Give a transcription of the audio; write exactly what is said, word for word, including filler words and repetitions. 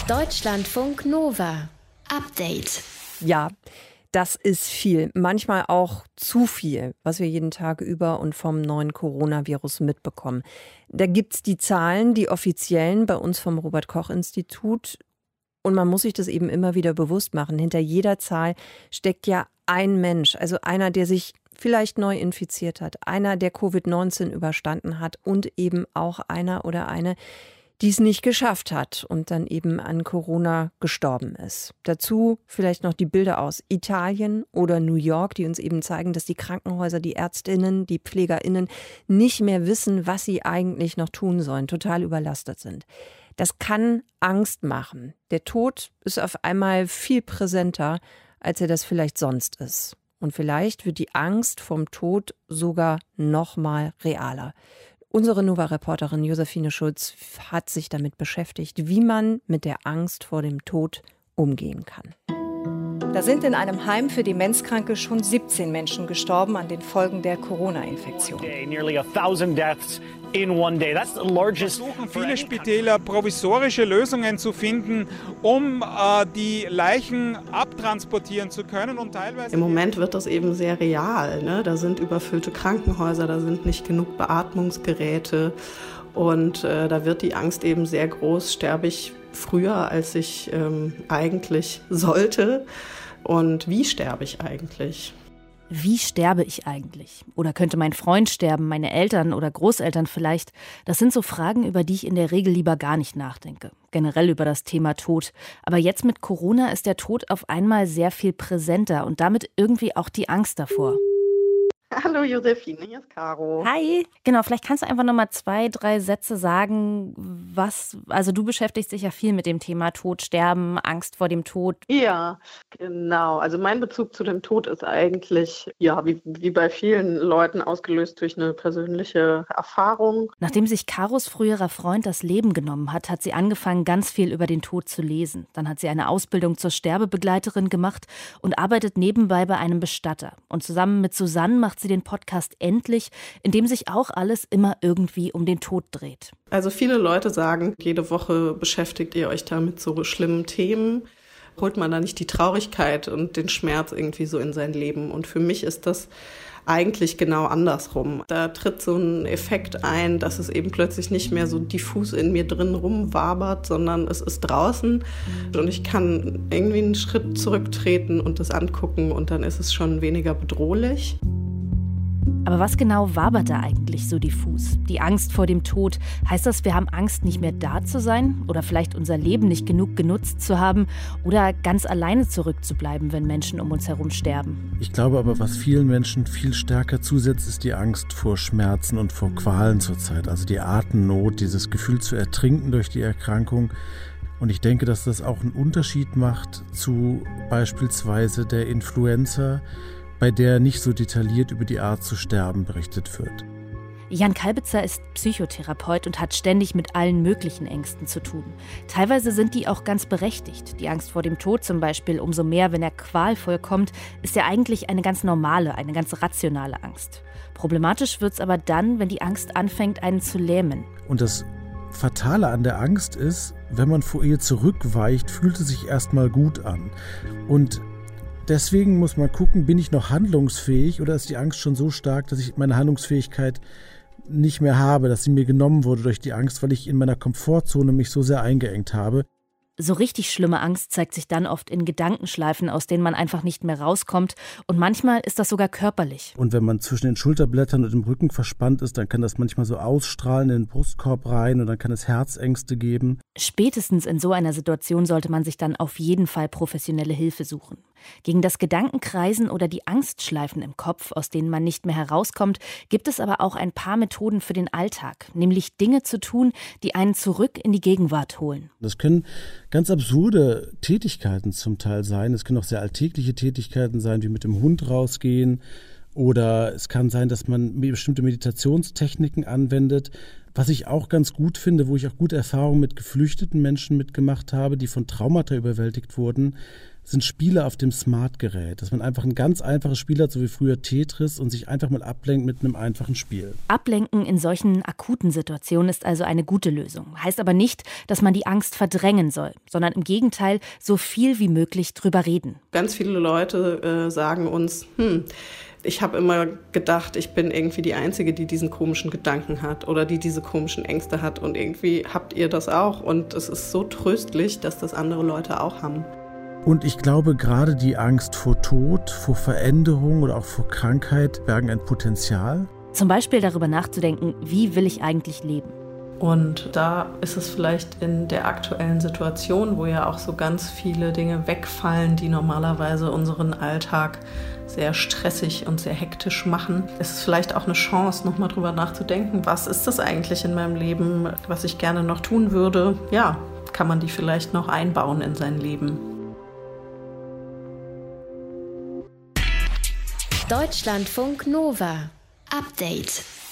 Deutschlandfunk Nova. Update. Ja, das ist viel. Manchmal auch zu viel, was wir jeden Tag über und vom neuen Coronavirus mitbekommen. Da gibt's die Zahlen, die offiziellen bei uns vom Robert-Koch-Institut. Und man muss sich das eben immer wieder bewusst machen. Hinter jeder Zahl steckt ja ein Mensch, also einer, der sich vielleicht neu infiziert hat, einer, der Covid neunzehn überstanden hat und eben auch einer oder eine, die es nicht geschafft hat und dann eben an Corona gestorben ist. Dazu vielleicht noch die Bilder aus Italien oder New York, die uns eben zeigen, dass die Krankenhäuser, die Ärztinnen, die PflegerInnen nicht mehr wissen, was sie eigentlich noch tun sollen, total überlastet sind. Das kann Angst machen. Der Tod ist auf einmal viel präsenter, als er das vielleicht sonst ist. Und vielleicht wird die Angst vom Tod sogar noch mal realer. Unsere Nova-Reporterin Josephine Schulz hat sich damit beschäftigt, wie man mit der Angst vor dem Tod umgehen kann. Da sind in einem Heim für Demenzkranke schon siebzehn Menschen gestorben an den Folgen der Corona-Infektion. Versuchen viele Spitäler provisorische Lösungen zu finden, um äh, die Leichen abtransportieren zu können. Und teilweise Im Moment wird das eben sehr real. Ne? Da sind überfüllte Krankenhäuser, da sind nicht genug Beatmungsgeräte und äh, da wird die Angst eben sehr groß. Sterbe ich früher, als ich ähm, eigentlich sollte? Und wie sterbe ich eigentlich? Wie sterbe ich eigentlich? Oder könnte mein Freund sterben, meine Eltern oder Großeltern vielleicht? Das sind so Fragen, über die ich in der Regel lieber gar nicht nachdenke. Generell über das Thema Tod. Aber jetzt mit Corona ist der Tod auf einmal sehr viel präsenter und damit irgendwie auch die Angst davor. Hallo Josephine, hier ist Caro. Hi. Genau, vielleicht kannst du einfach noch mal zwei, drei Sätze sagen, was, also du beschäftigst dich ja viel mit dem Thema Tod, Sterben, Angst vor dem Tod. Ja, genau. Also mein Bezug zu dem Tod ist eigentlich, ja, wie, wie bei vielen Leuten ausgelöst durch eine persönliche Erfahrung. Nachdem sich Caros früherer Freund das Leben genommen hat, hat sie angefangen, ganz viel über den Tod zu lesen. Dann hat sie eine Ausbildung zur Sterbebegleiterin gemacht und arbeitet nebenbei bei einem Bestatter. Und zusammen mit Susanne macht sie den Podcast Endlich, in dem sich auch alles immer irgendwie um den Tod dreht. Also viele Leute sagen, jede Woche beschäftigt ihr euch da mit so schlimmen Themen. Holt man da nicht die Traurigkeit und den Schmerz irgendwie so in sein Leben? Und für mich ist das eigentlich genau andersrum. Da tritt so ein Effekt ein, dass es eben plötzlich nicht mehr so diffus in mir drin rumwabert, sondern es ist draußen und ich kann irgendwie einen Schritt zurücktreten und das angucken und dann ist es schon weniger bedrohlich. Aber was genau wabert da eigentlich so diffus? Die Angst vor dem Tod, heißt das, wir haben Angst, nicht mehr da zu sein? Oder vielleicht unser Leben nicht genug genutzt zu haben? Oder ganz alleine zurückzubleiben, wenn Menschen um uns herum sterben? Ich glaube aber, was vielen Menschen viel stärker zusetzt, ist die Angst vor Schmerzen und vor Qualen zurzeit. Also die Atemnot, dieses Gefühl zu ertrinken durch die Erkrankung. Und ich denke, dass das auch einen Unterschied macht zu beispielsweise der Influenza, bei der nicht so detailliert über die Art zu sterben berichtet wird. Jan Kalbitzer ist Psychotherapeut und hat ständig mit allen möglichen Ängsten zu tun. Teilweise sind die auch ganz berechtigt. Die Angst vor dem Tod zum Beispiel, umso mehr, wenn er qualvoll kommt, ist ja eigentlich eine ganz normale, eine ganz rationale Angst. Problematisch wird's aber dann, wenn die Angst anfängt, einen zu lähmen. Und das Fatale an der Angst ist, wenn man vor ihr zurückweicht, fühlt es sich erstmal gut an. Und deswegen muss man gucken, bin ich noch handlungsfähig oder ist die Angst schon so stark, dass ich meine Handlungsfähigkeit nicht mehr habe, dass sie mir genommen wurde durch die Angst, weil ich in meiner Komfortzone mich so sehr eingeengt habe. So richtig schlimme Angst zeigt sich dann oft in Gedankenschleifen, aus denen man einfach nicht mehr rauskommt. Und manchmal ist das sogar körperlich. Und wenn man zwischen den Schulterblättern und dem Rücken verspannt ist, dann kann das manchmal so ausstrahlen in den Brustkorb rein und dann kann es Herzängste geben. Spätestens in so einer Situation sollte man sich dann auf jeden Fall professionelle Hilfe suchen. Gegen das Gedankenkreisen oder die Angstschleifen im Kopf, aus denen man nicht mehr herauskommt, gibt es aber auch ein paar Methoden für den Alltag, nämlich Dinge zu tun, die einen zurück in die Gegenwart holen. Das können ganz absurde Tätigkeiten zum Teil sein. Es können auch sehr alltägliche Tätigkeiten sein, wie mit dem Hund rausgehen. Oder es kann sein, dass man bestimmte Meditationstechniken anwendet. Was ich auch ganz gut finde, wo ich auch gute Erfahrungen mit geflüchteten Menschen mitgemacht habe, die von Traumata überwältigt wurden, sind Spiele auf dem Smartgerät. Dass man einfach ein ganz einfaches Spiel hat, so wie früher Tetris, und sich einfach mal ablenkt mit einem einfachen Spiel. Ablenken in solchen akuten Situationen ist also eine gute Lösung. Heißt aber nicht, dass man die Angst verdrängen soll, sondern im Gegenteil so viel wie möglich drüber reden. Ganz viele Leute äh, sagen uns, hm, ich habe immer gedacht, ich bin irgendwie die Einzige, die diesen komischen Gedanken hat oder die diese komischen Ängste hat. Und irgendwie habt ihr das auch. Und es ist so tröstlich, dass das andere Leute auch haben. Und ich glaube, gerade die Angst vor Tod, vor Veränderung oder auch vor Krankheit bergen ein Potenzial. Zum Beispiel darüber nachzudenken, wie will ich eigentlich leben? Und da ist es vielleicht in der aktuellen Situation, wo ja auch so ganz viele Dinge wegfallen, die normalerweise unseren Alltag sehr stressig und sehr hektisch machen, ist es vielleicht auch eine Chance, nochmal drüber nachzudenken, was ist das eigentlich in meinem Leben, was ich gerne noch tun würde? Ja, kann man die vielleicht noch einbauen in sein Leben? Deutschlandfunk Nova. Update.